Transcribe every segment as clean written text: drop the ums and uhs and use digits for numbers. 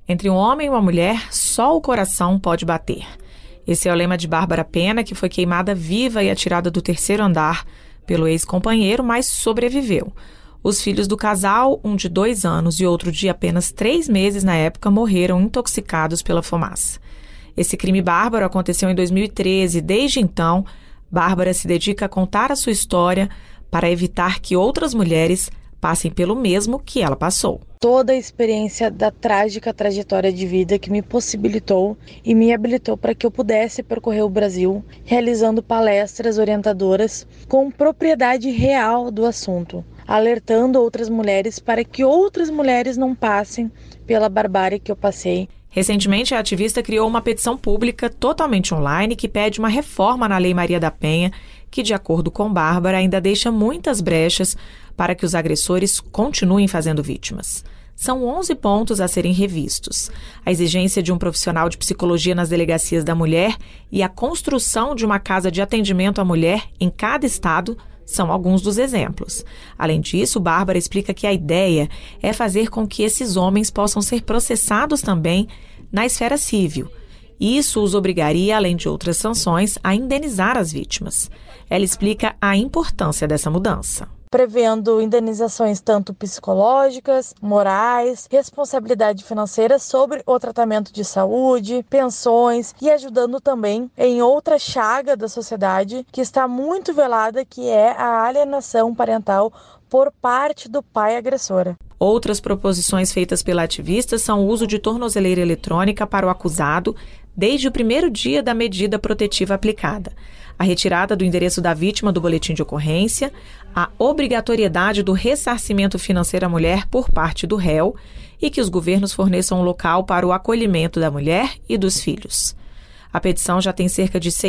Entre um homem e uma mulher, só o coração pode bater. Esse é o lema de Bárbara Pena, que foi queimada viva e atirada do 3º andar pelo ex-companheiro, mas sobreviveu. Os filhos do casal, um de 2 anos e outro de apenas 3 meses na época, morreram intoxicados pela fumaça. Esse crime bárbaro aconteceu em 2013 e, desde então, Bárbara se dedica a contar a sua história para evitar que outras mulheres passem pelo mesmo que ela passou. Toda a experiência da trágica trajetória de vida que me possibilitou e me habilitou para que eu pudesse percorrer o Brasil, realizando palestras orientadoras com propriedade real do assunto, alertando outras mulheres para que outras mulheres não passem pela barbárie que eu passei. Recentemente, a ativista criou uma petição pública totalmente online que pede uma reforma na Lei Maria da Penha, que, de acordo com Bárbara, ainda deixa muitas brechas para que os agressores continuem fazendo vítimas. São 11 pontos a serem revistos. A exigência de um profissional de psicologia nas delegacias da mulher e a construção de uma casa de atendimento à mulher em cada estado são alguns dos exemplos. Além disso, Bárbara explica que a ideia é fazer com que esses homens possam ser processados também na esfera civil. Isso os obrigaria, além de outras sanções, a indenizar as vítimas. Ela explica a importância dessa mudança. Prevendo indenizações tanto psicológicas, morais, responsabilidade financeira sobre o tratamento de saúde, pensões e ajudando também em outra chaga da sociedade que está muito velada, que é a alienação parental por parte do pai agressora. Outras proposições feitas pela ativista são o uso de tornozeleira eletrônica para o acusado desde o primeiro dia da medida protetiva aplicada, a retirada do endereço da vítima do boletim de ocorrência, a obrigatoriedade do ressarcimento financeiro à mulher por parte do réu e que os governos forneçam um local para o acolhimento da mulher e dos filhos. A petição já tem cerca de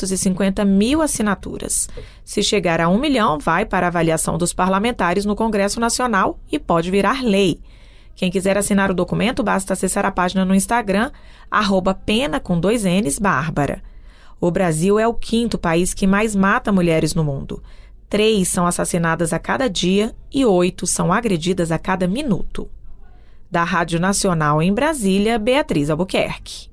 650 mil assinaturas. Se chegar a 1 milhão, vai para a avaliação dos parlamentares no Congresso Nacional e pode virar lei. Quem quiser assinar o documento, basta acessar a página no Instagram, @pena_Bárbara. O Brasil é o 5º país que mais mata mulheres no mundo. 3 são assassinadas a cada dia e 8 são agredidas a cada minuto. Da Rádio Nacional em Brasília, Beatriz Albuquerque.